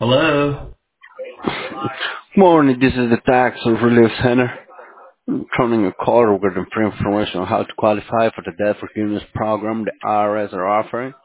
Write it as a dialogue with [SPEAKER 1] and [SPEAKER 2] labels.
[SPEAKER 1] Hello.
[SPEAKER 2] Morning, this is the Tax and Relief Center. I'm turning a call regarding free information on how to qualify for the debt forgiveness program the IRS are offering.